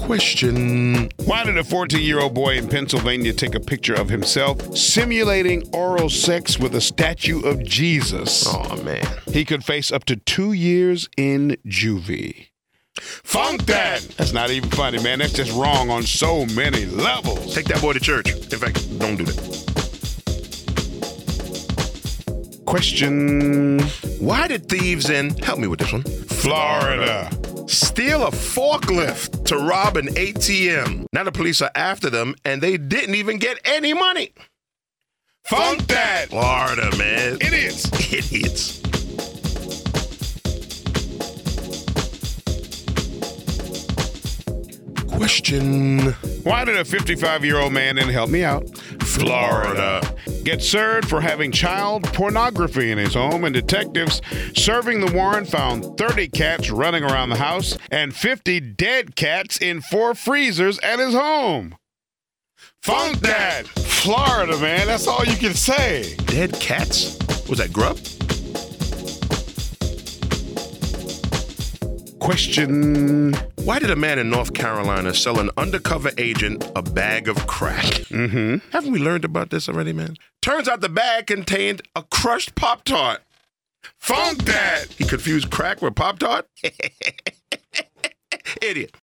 Question. Why did a 14-year-old boy in Pennsylvania take a picture of himself simulating oral sex with a statue of Jesus? Oh, man. He could face up to 2 years in juvie. Funk that! That's not even funny, man. That's just wrong on so many levels. Take that boy to church. In fact, don't do that. Question. Why did thieves in, help me with this one, Florida. steal a forklift to rob an ATM? Now the police are after them, and they didn't even get any money. Funk that! Florida, man. Idiots. Idiots. Question. Why did a 55-year-old man, and help me out, Florida, get served for having child pornography in his home, and detectives serving the warrant found 30 cats running around the house and 50 dead cats in 4 freezers at his home? Funk that! Florida, man. That's all you can say. Dead cats? Was that grub? Question. Why did a man in North Carolina sell an undercover agent a bag of crack? Mm-hmm. Haven't we learned about this already, man? Turns out the bag contained a crushed Pop-Tart. Funk that! He confused crack with Pop-Tart? Idiot.